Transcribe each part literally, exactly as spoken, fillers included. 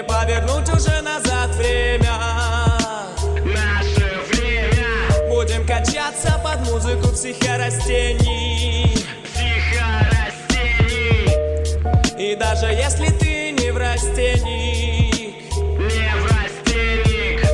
Не повернуть уже назад время. Наше время. Будем качаться под музыку психорастений. Психорастений. И даже если ты не в растении, не в растенник.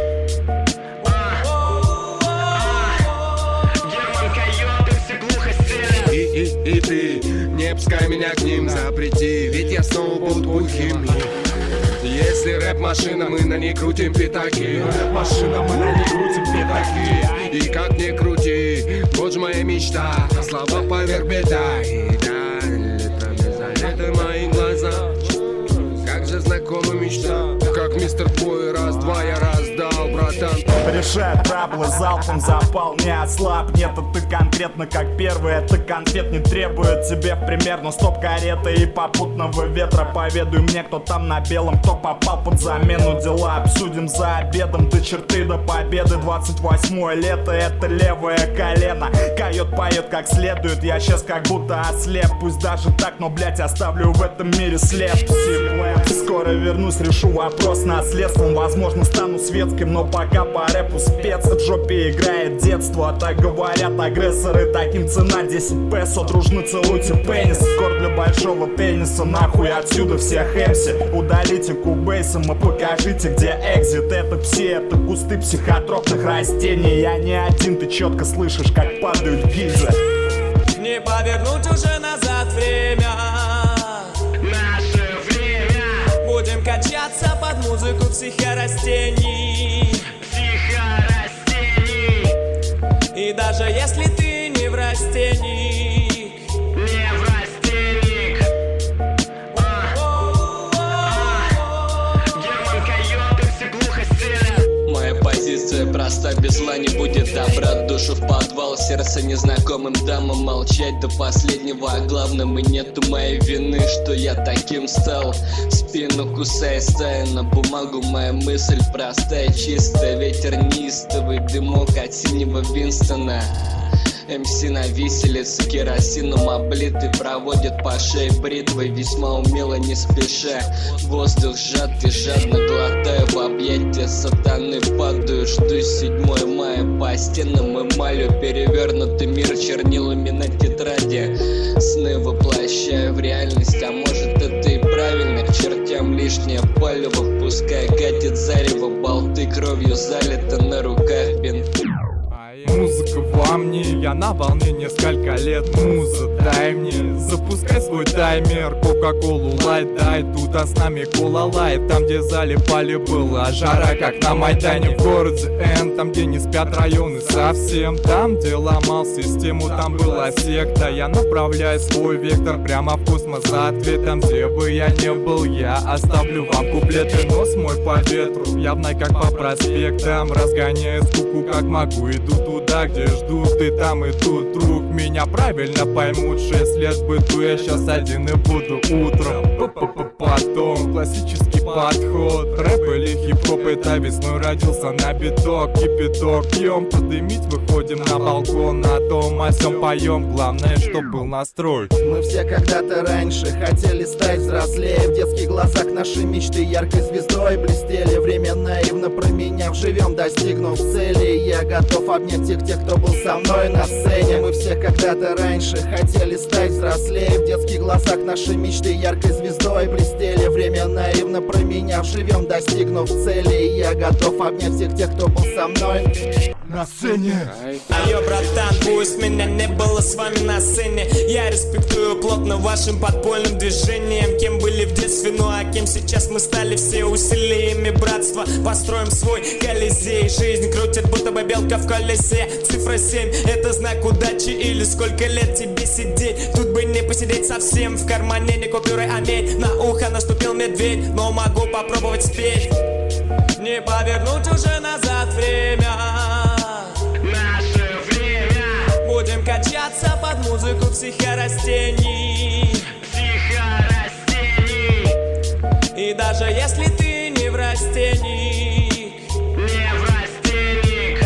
Герман Койот, все глухо стелят. И, и, и ты не пускай меня к ним, запрети, ведь я снова буду глухим. Если рэп-машина, мы на ней крутим пятаки. Рэп-машина, мы на ней крутим пятаки. И как ни крути, вот же моя мечта, слова поверх беда. И да, летами залиты мои глаза. Как же знакома мечта. Как мистер Бой, раз-два я раздал, братан. Решает траблы залпом, запал не ослаб. Нет, а ты конкретно как первый. Это конфет не требует тебе в пример. Но стоп кареты и попутного ветра. Поведуй мне, кто там на белом, кто попал под замену. Дела обсудим за обедом, до черты, до победы. Двадцать восьмое лето, это левое колено. Койот поет как следует, я сейчас как будто ослеп. Пусть даже так, но, блять, оставлю в этом мире след. Скоро вернусь, решу вопрос наследством. Возможно, стану светским, но пока по рэпу спец. В жопе играет детство, так говорят агрессоры. Таким цена десять песо, дружно целуйте пенис. Скор для большого пениса, нахуй отсюда всех эмси. Удалите кубейсом и покажите, где экзит. Это пси, это кусты психотропных растений. Я не один, ты четко слышишь, как падают гильзы. не повернуть уже назад время. Наше время. Будем качаться под музыку психорастений. Психорастений. И даже если ты не в растении, не в растенник. Герман Койот, все глухо стелят. Моя позиция проста, без зла не будет добра. Душу в подвал, сердце незнакомым дамам. Молчать до последнего, а главным и нету моей вины, что я таким стал. Спину кусая, стая на бумагу, моя мысль простая, чистая. Ветер неистовый, дымок от синего Винстона. МС на виселице керосином облитый, проводит по шее бритвой, весьма умело, не спеша. Воздух сжат и жадно глотаю, в объятия сатаны падаю. Жду седьмое мая по стенам эмалью, перевернутый мир чернилами на тетради. Сны воплощаю в реальность, а может это и правильно. К чертям лишнее палево, пускай катит зарево, болты кровью залиты, на руках бинты. Музыка во мне, я на волне несколько лет. Муза, дай мне, запускай свой таймер. Кока-колу лайт, дай, тут а с нами кола лайт. Там, где залипали, была жара, как на Майдане. В городе Н, там, где не спят районы совсем. Там, где ломал систему, там была секта. Я направляю свой вектор прямо в космос за ответом. Где бы я не был, я оставлю вам куплеты. Нос мой по ветру, явно как по проспектам. Разгоняю скуку, как могу, иду туда, где ждут, и там, и тут. Друг, меня правильно поймут. Шесть лет быту, я сейчас один и буду утром. Потом классический подход. Рэп или хип-хоп, это весной родился на биток. Кипяток пьем, подымить, выходим на балкон. На том о сём поем, главное, чтоб был настрой. Мы все когда-то раньше хотели стать взрослее. В детских глазах наши мечты яркой звездой блестели. Время наивно променяв, живем, достигнув цели. Я готов обнять тех, тех, кто был со мной на сцене. Мы все когда-то раньше хотели стать взрослее. В детских глазах наши мечты яркой звездой блестели. Время наивно променяв, живем, достигнув цели. Я готов обнять всех тех, кто был со мной на сцене. Айо, братан, пусть меня не было с вами на сцене. Я респектую плотно вашим подпольным движением. Кем были в детстве, ну а кем сейчас мы стали, все усилиями братства. Построим свой колизей. Жизнь крутит, будто бы белка в колесе. Цифра семь, это знак удачи. Или сколько лет тебе сидеть? Тут бы не посидеть совсем. В кармане не купюры, а медь. На ухо наступил медведь, но могу попробовать спеть. Не повернуть уже назад время. Наше время. Будем качаться под музыку психорастений. Психорастений. И даже если ты не в растении, не в растенник.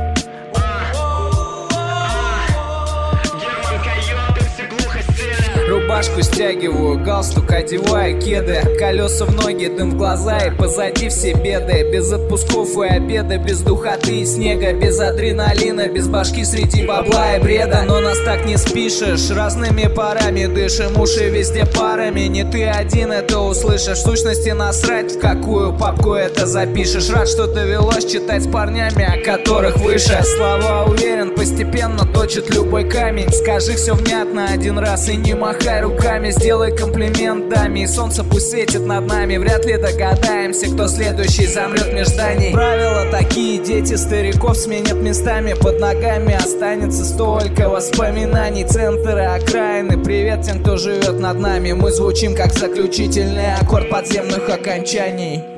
Герман Койот, все глухо стелят. Рубашку стягиваю, галстук одеваю, кеды, колеса в ноги, дым в глаза и позади все беды. Без отпусков и обеда, без духоты и снега, без адреналина, без башки среди бабла и бреда. Но нас так не спишешь, разными парами дышим, уши везде парами. Не ты один это услышишь, в сущности насрать, в какую папку это запишешь. Рад, что довелось читать с парнями, о которых выше. Слова уверен, постепенно точит любой камень. Скажи все внятно один раз и не махай руками. Сделай комплимент даме, и солнце пусть светит над нами. Вряд ли догадаемся, кто следующий замрет меж зданий. Правила такие, дети стариков сменят местами. Под ногами останется столько воспоминаний. Центры, окраины, привет тем, кто живет над нами. Мы звучим как заключительный аккорд подземных окончаний.